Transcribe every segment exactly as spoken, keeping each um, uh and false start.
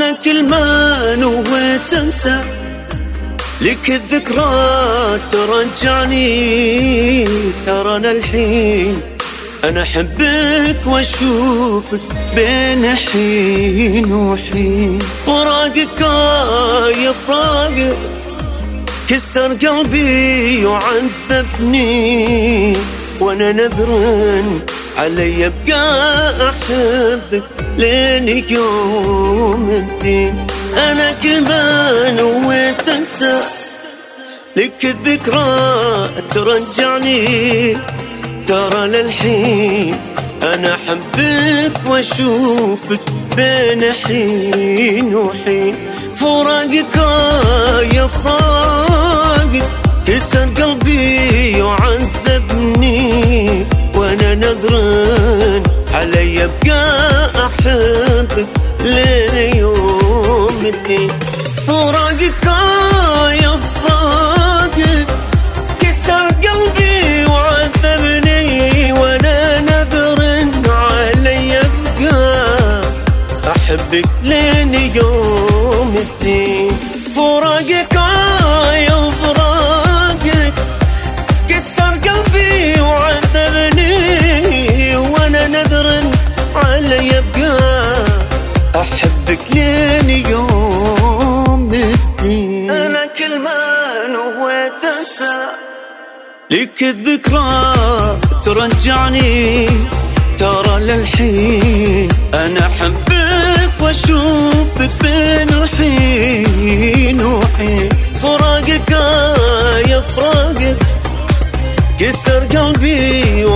أنا كل ما نويت أنسى لك الذكرى ترجعني. ترى أنا الحين أنا أحبك وأشوفك بين حين وحين. فراقك يا فراقك كسر قلبي وعذبني، وأنا نذر علي أبقى أحبك لين يوم الدين. أنا كل ما نويت أنسى لك الذكرى ترجعني. ترى للحين أنا أحبك وأشوفك بين حين وحين. فراقك يا فراقك كسر قلبي وعذبني، وأنا نذر علي أبقى أحبك لين يوم الدين. فراقك يا فراقك كسر قلبي وعذبني، وأنا نذر علي أبقى أحبك لين يوم الدين. فراقك يا فراقك كسر قلبي وعذبني، وأنا نذر علي أبقى أحبك لين يوم الدين. أنا كل ما نويت أنسى لك الذكرى ترجعني. ترى للحين أنا أحبك وأشوفك بين حين وحين. فراقك يا فراقك كسر قلبي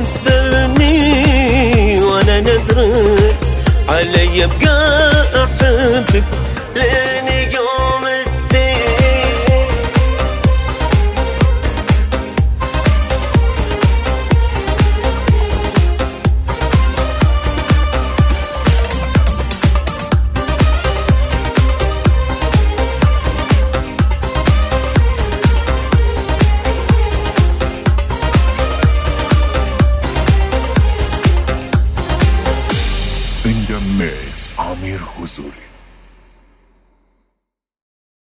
وعذبني، وأنا نذر علي أبقى أحبك لين يوم الدين. In the mix, Amir Huzuri.